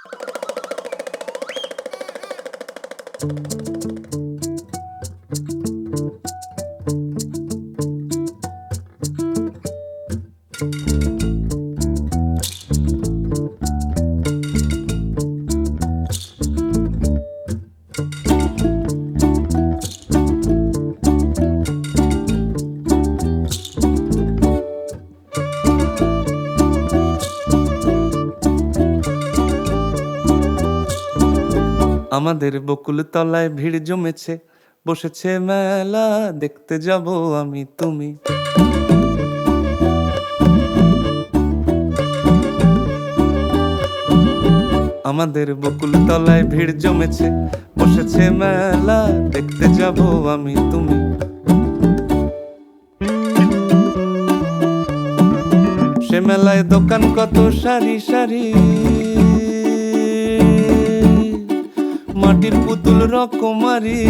আমাদের বকুল তলায় ভিড় জমেছে, বসেছে মেলা, দেখতে যাব আমি তুমি। আমাদের বকুল তলায় ভিড় জমেছে, বসেছে মেলা, দেখতে যাব আমি তুমি। সে মেলায় দোকান কত সারি সারি, মাটির পুতুল রকমারি।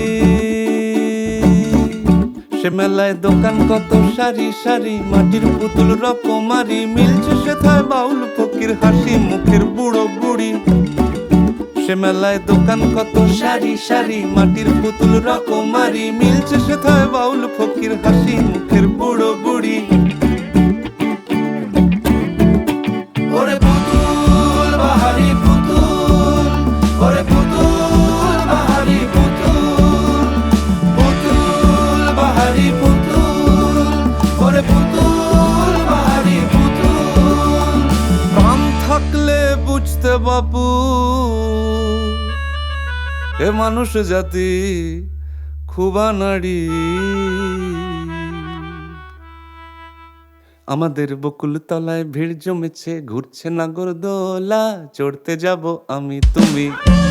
সে মেলায় দোকান কত সারি সারি, মাটির পুতুল রকমারি। মিলছে সেথায় বাউল ফকির হাসি মুখের বুড়ো বুড়ি। সে মেলায় দোকান কত সারি সারি, মাটির পুতুল রকমারি। মিলছে সেথায় বাউল ফকির হাসি মুখের বুড়ো বুড়ি। ওরে পুতুল বাহারি পুতুল, ওরে পুতুল বাহারি পুতুল, পুতুল বাহারি পুতুল, ওরে পুতুল বাহারি পুতুল। কান থাকলে বুঝতে বাপু, এ মানুষ জাতি খুব আনাড়ি। আমাদের বকুল তলায় ভিড় জমেছে, ঘুরছে নাগরদোলা, চড়তে যাব আমি তুমি।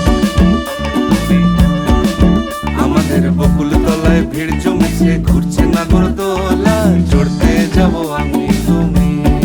আমাদের বকুল তলায় ভিড় জমেছে, ঘুরছে নাগরদোলা, চড়তে যাব আমি তুমি।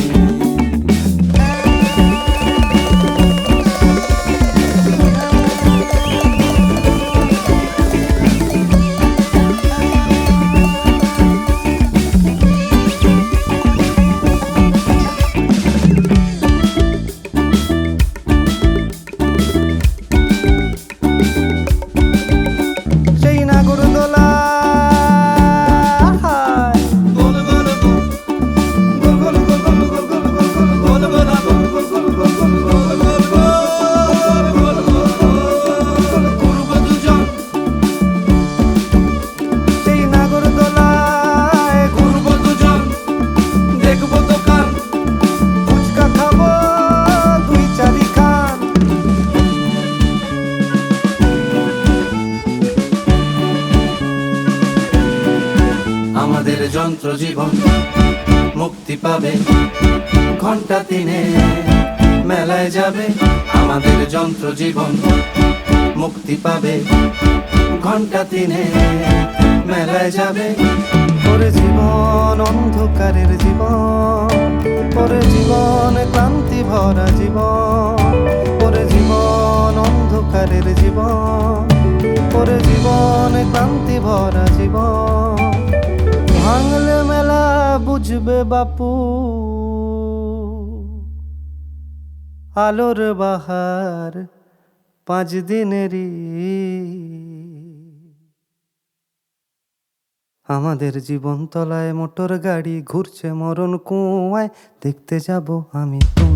আমাদের যন্ত্র জীবন মুক্তি পাবে, ঘন্টা তিনে মেলায় যাবে। আমাদের যন্ত্র জীবন মুক্তি পাবে, ঘন্টা তিনে মেলায় যাবে। ওরে জীবন অন্ধকারের জীবন, ওরে জীবন ক্লান্তি ভরা জীবন, ওরে জীবন অন্ধকারের জীবন, ওরে জীবন ক্লান্তি ভরা জীবন। ভাঙলে মেলা বুঝবে বাপু, আলোর বাহার 5 দিনেরই। আমাদের জীবন তলায় মোটর গাড়ি ঘুরছে মরণ কুয়ায়, দেখতে যাব আমি তুমি।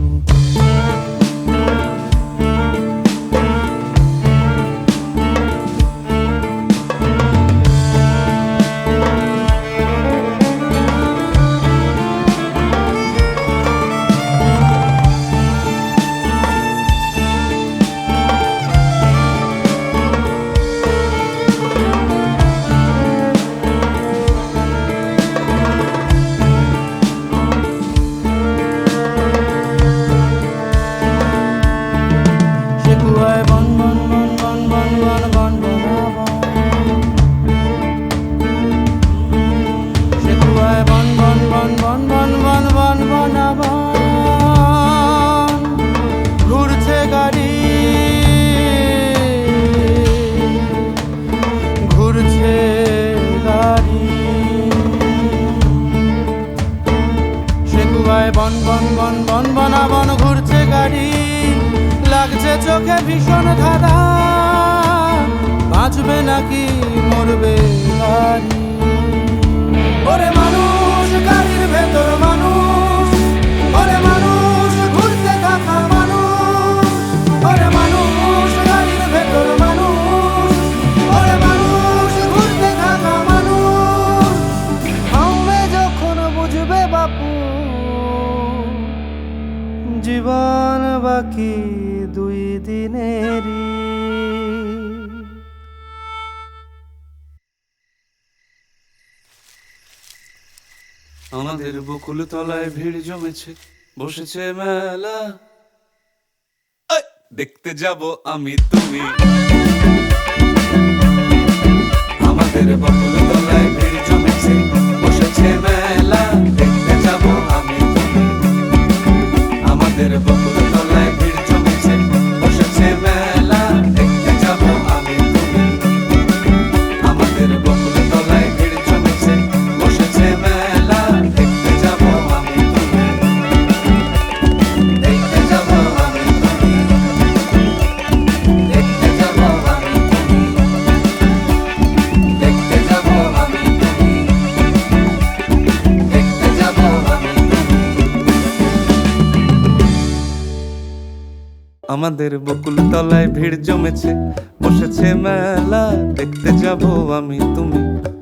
লাগছে চোখে ভীষণ ধাঁধা, বাঁচবে নাকি মরবে গাড়ি। ওরে মানুষ গাড়ির ভেতর মানুষ, ওরে মানুষ ঘুরতে থাকা মানুষ, ওরে মানুষ গাড়ির ভেতর মানুষ, ওরে মানুষ ঘুরতে থাকা মানুষ। থামবে যখন বুঝবে বাপু, জীবন বাকি 2 দিনেরই। আমাদের বকুল তলায় ভিড় জমেছে, বসেছে মেলা, এই, দেখতে যাব আমি তুমি। আমাদের বকুল তলায় ভিড় জমেছে, বসেছে মেলা, দেখতে যাব আমি তুমি। আমাদের বকুল তলায় ভিড় জমেছে, বসেছে মেলা, দেখতে যাব আমি তুমি। আমাদের বকুল তলায় ভিড় জমেছে, বসেছে মেলা, দেখতে যাব আমি তুমি। দেখতে যাব আমি তুমি, দেখতে যাব আমি তুমি, দেখতে যাব আমি তুমি, দেখতে যাব আমি তুমি। আমাদের বকুল তলায় ভিড় জমেছে, বসেছে মেলা, দেখতে যাব আমি তুমি।